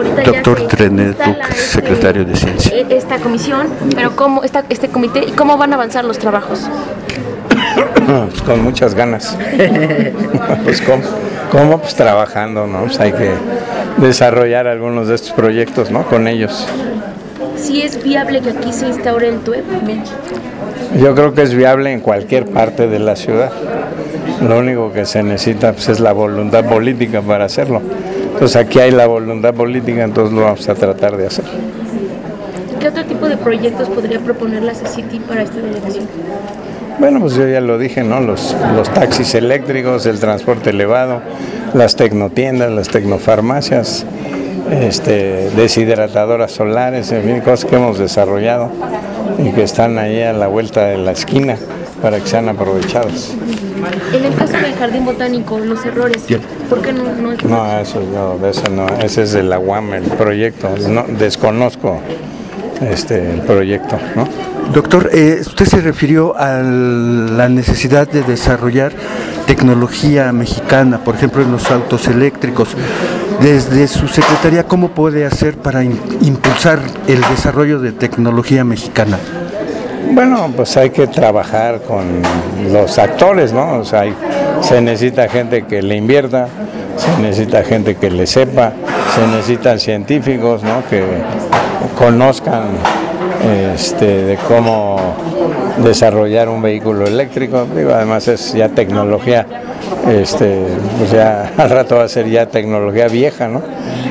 ahorita Doctor ya se Trenet instala Duque, secretario de Ciencia. esta comisión, pero ¿cómo está este comité y cómo van a avanzar los trabajos? Pues con muchas ganas. Pues ¿cómo? Pues trabajando, ¿no? Pues hay que desarrollar algunos de estos proyectos, ¿no? Con ellos. ¿Sí es viable que aquí se instaure el TUEP? Yo creo que es viable en cualquier parte de la ciudad. Lo único que se necesita pues, es la voluntad política para hacerlo. Entonces aquí hay la voluntad política, entonces lo vamos a tratar de hacer. ¿Qué otro tipo de proyectos podría proponer la CECITI para esta delegación? Bueno, pues yo ya lo dije, ¿no? Los taxis eléctricos, el transporte elevado, las tecnotiendas, las tecnofarmacias, deshidratadoras solares, en fin, cosas que hemos desarrollado y que están ahí a la vuelta de la esquina para que sean aprovechados. En el caso del Jardín Botánico, los errores, ¿por qué no es? No, eso no, ese es de la UAM, el proyecto, no, desconozco el proyecto, ¿no? Doctor, usted se refirió a la necesidad de desarrollar tecnología mexicana, por ejemplo en los autos eléctricos. Desde su secretaría, ¿cómo puede hacer para impulsar el desarrollo de tecnología mexicana? Bueno, pues hay que trabajar con los actores, ¿no? O sea, se necesita gente que le invierta, se necesita gente que le sepa, se necesitan científicos, ¿no? Que conozcan de cómo desarrollar un vehículo eléctrico. Digo, además es ya tecnología, pues ya al rato va a ser ya tecnología vieja, ¿no?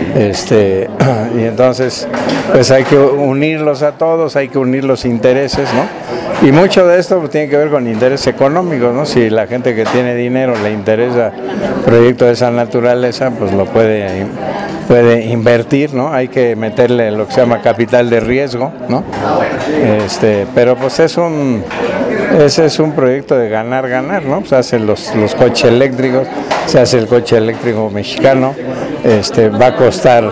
Y entonces pues hay que unirlos a todos, hay que unir los intereses, ¿no? Y mucho de esto pues, tiene que ver con intereses económicos, ¿no? Si la gente que tiene dinero le interesa un proyecto de esa naturaleza, pues lo puede invertir, ¿no? Hay que meterle lo que se llama capital de riesgo, ¿no? Pero pues ese es un proyecto de ganar, ¿no? Se hacen los coches eléctricos, se hace el coche eléctrico mexicano, va a costar,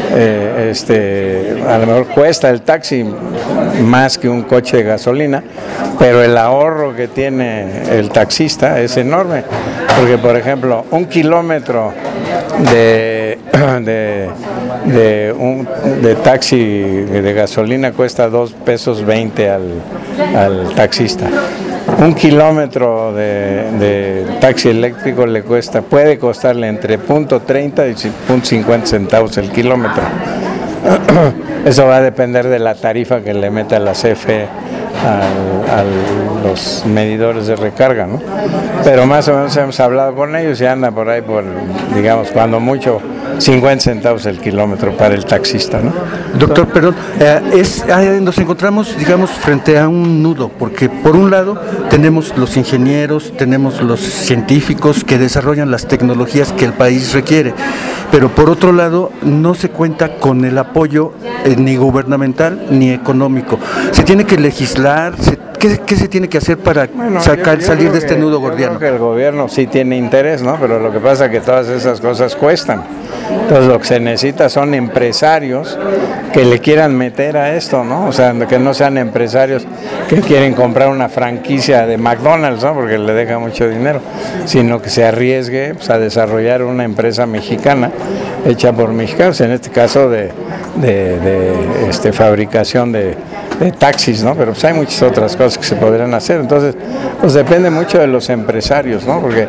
a lo mejor cuesta el taxi más que un coche de gasolina, pero el ahorro que tiene el taxista es enorme, porque por ejemplo, un kilómetro de taxi de gasolina cuesta $2.20 al taxista. Un kilómetro de taxi eléctrico puede costarle entre .30 y .50 centavos el kilómetro. Eso va a depender de la tarifa que le meta la CFE a los medidores de recarga, ¿no? Pero más o menos hemos hablado con ellos y anda por ahí digamos, cuando mucho, 50 centavos el kilómetro para el taxista, ¿no? Doctor, perdón, nos encontramos, digamos, frente a un nudo, porque por un lado tenemos los ingenieros, tenemos los científicos que desarrollan las tecnologías que el país requiere, pero por otro lado no se cuenta con el apoyo ni gubernamental ni económico. Se tiene que legislar, ¿qué se tiene que hacer para salir de este nudo gordiano? Yo creo que el gobierno sí tiene interés, ¿no? Pero lo que pasa es que todas esas cosas cuestan. Entonces lo que se necesita son empresarios que le quieran meter a esto, ¿no? O sea, que no sean empresarios que quieren comprar una franquicia de McDonald's, ¿no? Porque le deja mucho dinero, sino que se arriesgue pues, a desarrollar una empresa mexicana hecha por mexicanos, en este caso de fabricación de taxis, ¿no? Pero pues hay muchas otras cosas que se podrían hacer. Entonces, pues depende mucho de los empresarios, ¿no? Porque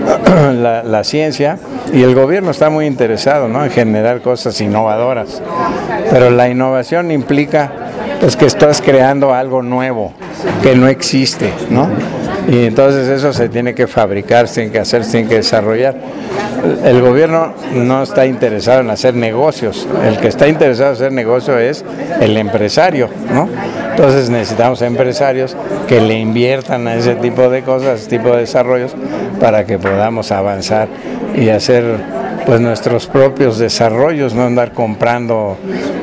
la ciencia y el gobierno está muy interesado, ¿no? En generar cosas innovadoras. Pero la innovación implica pues que estás creando algo nuevo que no existe, ¿no? Y entonces eso se tiene que fabricar, se tiene que hacer, se tiene que desarrollar. El gobierno no está interesado en hacer negocios, el que está interesado en hacer negocio es el empresario, ¿no? Entonces necesitamos empresarios que le inviertan a ese tipo de cosas, a ese tipo de desarrollos, para que podamos avanzar y hacer pues nuestros propios desarrollos, no andar comprando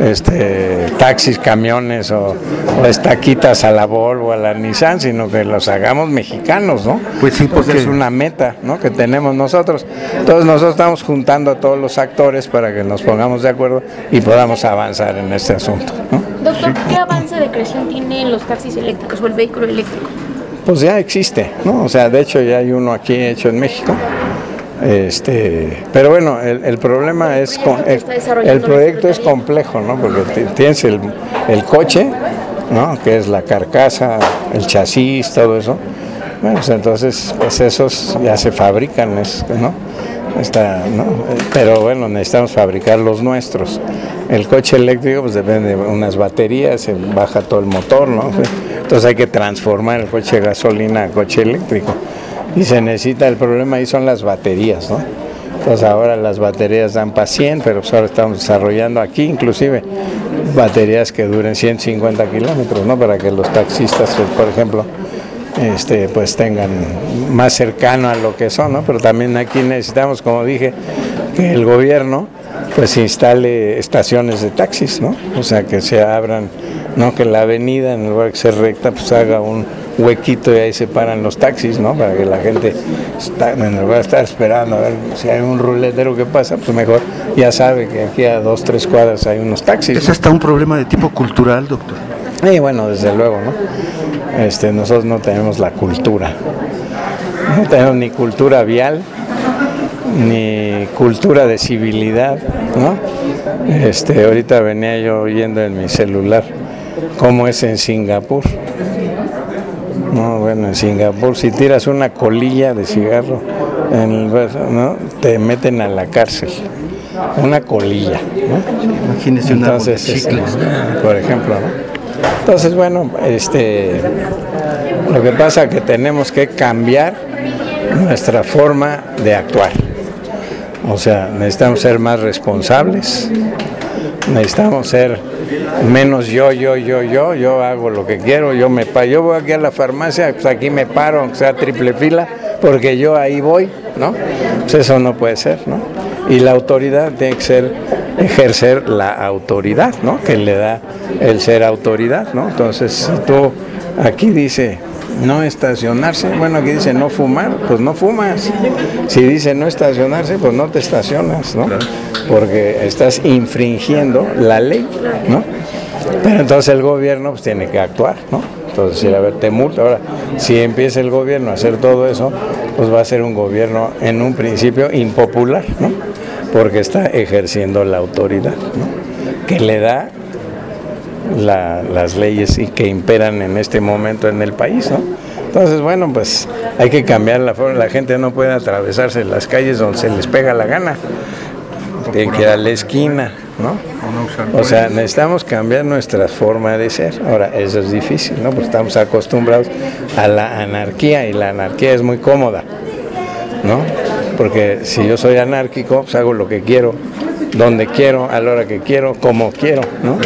taxis, camiones o estaquitas a la Volvo, a la Nissan, sino que los hagamos mexicanos, ¿no? Pues sí, porque es una meta, ¿no? Que tenemos nosotros. Entonces nosotros estamos juntando a todos los actores para que nos pongamos de acuerdo y podamos avanzar en este asunto, ¿no? Doctor, ¿qué avance de creación tienen los taxis eléctricos o el vehículo eléctrico? Pues ya existe, ¿no? O sea, de hecho ya hay uno aquí hecho en México. Pero bueno, el problema es el proyecto es complejo, ¿no? Porque tienes el coche, ¿no? Que es la carcasa, el chasis, todo eso. Bueno, pues entonces pues esos ya se fabrican, ¿no? ¿no? Pero bueno, necesitamos fabricar los nuestros. El coche eléctrico pues depende de unas baterías, se baja todo el motor, ¿no? Entonces hay que transformar el coche de gasolina a coche eléctrico. Y se necesita, el problema ahí son las baterías, ¿no? Entonces ahora las baterías dan para 100, pero pues ahora estamos desarrollando aquí inclusive baterías que duren 150 kilómetros, ¿no? Para que los taxistas, por ejemplo, pues tengan más cercano a lo que son, ¿no? Pero también aquí necesitamos, como dije, que el gobierno pues instale estaciones de taxis, ¿no? O sea, que se abran, no que la avenida en lugar de ser recta pues haga un huequito y ahí se paran los taxis, ¿no? Para que la gente en lugar de estar esperando a ver si hay un ruletero que pasa, pues mejor ya sabe que aquí a 2-3 cuadras hay unos taxis. ¿Es hasta un problema de tipo cultural, doctor? Y bueno, desde luego, ¿no? Nosotros no tenemos la cultura, no tenemos ni cultura vial, ni cultura de civilidad, ¿no? Ahorita venía yo oyendo en mi celular cómo es en Singapur. No, bueno, en Singapur si tiras una colilla de cigarro en el brazo, ¿no? Te meten a la cárcel. Una colilla, ¿no? Imagínese una bolsa de chicles, por ejemplo, ¿no? Entonces, bueno, lo que pasa es que tenemos que cambiar nuestra forma de actuar. O sea, necesitamos ser más responsables, necesitamos ser menos yo hago lo que quiero, yo voy aquí a la farmacia, pues aquí me paro, aunque sea triple fila, porque yo ahí voy, ¿no? Pues eso no puede ser, ¿no? Y la autoridad tiene que ser ejercer la autoridad, ¿no? Que le da el ser autoridad, ¿no? Entonces, si tú aquí dice no estacionarse, bueno, aquí dice no fumar, pues no fumas. Si dice no estacionarse, pues no te estacionas, ¿no? Porque estás infringiendo la ley, ¿no? Pero entonces el gobierno pues tiene que actuar, ¿no? Entonces, a ver, te multa. Ahora, si empieza el gobierno a hacer todo eso, pues va a ser un gobierno en un principio impopular, ¿no? Porque está ejerciendo la autoridad, ¿no? Que le da las leyes y que imperan en este momento en el país, ¿no? Entonces, bueno, pues hay que cambiar la forma. La gente no puede atravesarse las calles donde se les pega la gana. Tienen que ir a la esquina, ¿no? O sea, necesitamos cambiar nuestra forma de ser. Ahora, eso es difícil, ¿no? Porque estamos acostumbrados a la anarquía y la anarquía es muy cómoda, ¿no? Porque si yo soy anárquico, pues hago lo que quiero, donde quiero, a la hora que quiero, como quiero, ¿no?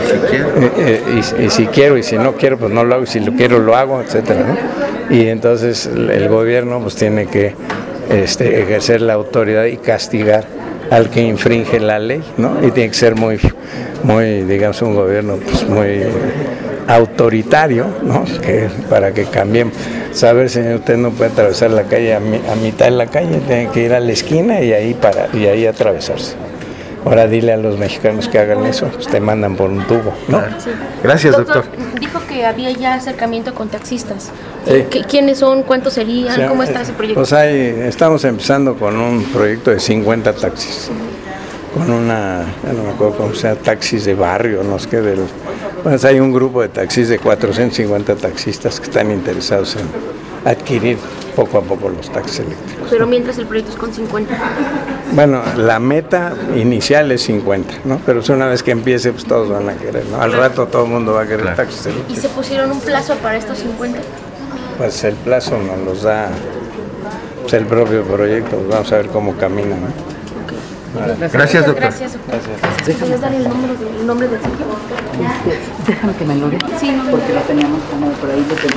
Y si quiero y si no quiero, pues no lo hago, y si lo quiero lo hago, etcétera, ¿no? Y entonces el gobierno pues tiene que ejercer la autoridad y castigar al que infringe la ley, ¿no? Y tiene que ser muy, digamos, un gobierno pues muy autoritario, ¿no? Para que cambien. Saber, señor, usted no puede atravesar la calle a mitad de la calle, tiene que ir a la esquina y ahí atravesarse. Ahora dile a los mexicanos que hagan eso, pues te mandan por un tubo, ¿no? Sí. Gracias, doctor. Dijo que había ya acercamiento con taxistas. Sí. ¿Quiénes son? ¿Cuántos serían? Sí, ¿Cómo está ese proyecto? Pues estamos empezando con un proyecto de 50 taxis, con ya no me acuerdo cómo sea, taxis de barrio, no sé qué, pues hay un grupo de taxis de 450 taxistas que están interesados en adquirir poco a poco los taxis eléctricos. Pero mientras el proyecto es con 50. Bueno, la meta inicial es 50, ¿no? Pero una vez que empiece, pues todos van a querer, ¿no? Al rato todo el mundo va a querer taxis eléctricos. ¿Y se pusieron un plazo para estos 50? Pues el plazo nos los da pues el propio proyecto, vamos a ver cómo camina, ¿no? Gracias, doctor. Gracias, doctor. ¿Puedes dar el nombre del sitio? Déjame que me lo dé, Sí, no. porque lo teníamos como por ahí.